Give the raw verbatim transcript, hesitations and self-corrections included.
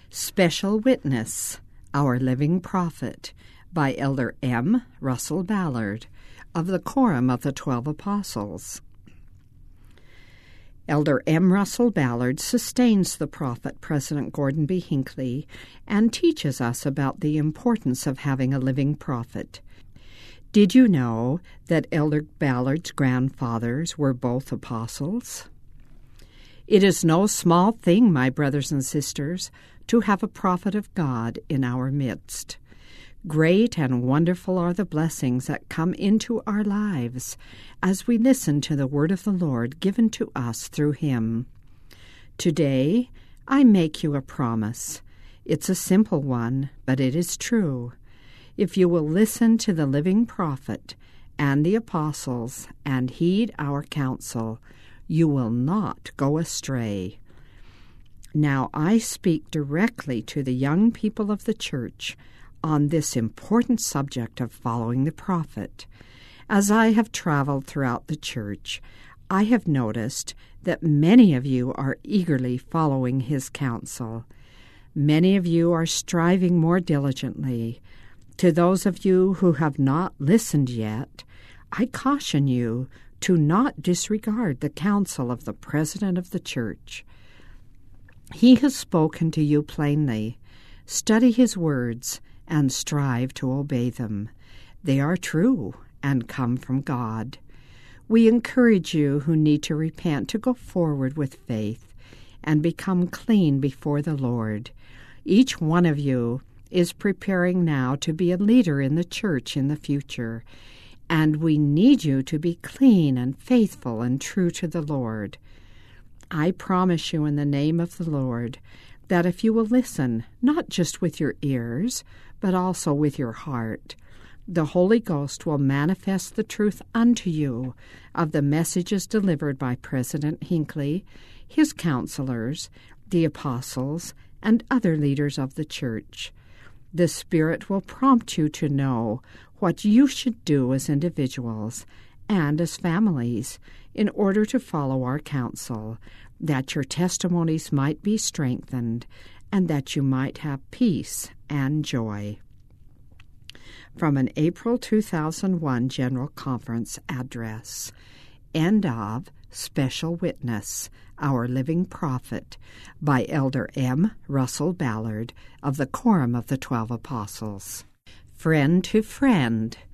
Special Witness, Our Living Prophet, by Elder M. Russell Ballard, of the Quorum of the Twelve Apostles. Elder M. Russell Ballard sustains the prophet President Gordon B. Hinckley and teaches us about the importance of having a living prophet. Did you know that Elder Ballard's grandfathers were both apostles? It is no small thing, my brothers and sisters, to have a prophet of God in our midst. Great and wonderful are the blessings that come into our lives as we listen to the word of the Lord given to us through him. Today, I make you a promise. It's a simple one, but it is true. If you will listen to the living prophet and the apostles and heed our counsel, you will not go astray. Now I speak directly to the young people of the church on this important subject of following the prophet. As I have traveled throughout the church, I have noticed that many of you are eagerly following his counsel. Many of you are striving more diligently. To those of you who have not listened yet, I caution you to not disregard the counsel of the president of the church. He has spoken to you plainly. Study his words and strive to obey them. They are true and come from God. We encourage you who need to repent to go forward with faith and become clean before the Lord. Each one of you is preparing now to be a leader in the church in the future, and we need you to be clean and faithful and true to the Lord. I promise you in the name of the Lord that if you will listen, not just with your ears, but also with your heart, the Holy Ghost will manifest the truth unto you of the messages delivered by President Hinckley, his counselors, the apostles, and other leaders of the church. The Spirit will prompt you to know what you should do as individuals and as families in order to follow our counsel, that your testimonies might be strengthened and that you might have peace and joy. From an April two thousand one General Conference address. End of Special Witness, Our Living Prophet, by Elder M. Russell Ballard of the Quorum of the Twelve Apostles. Friend to friend,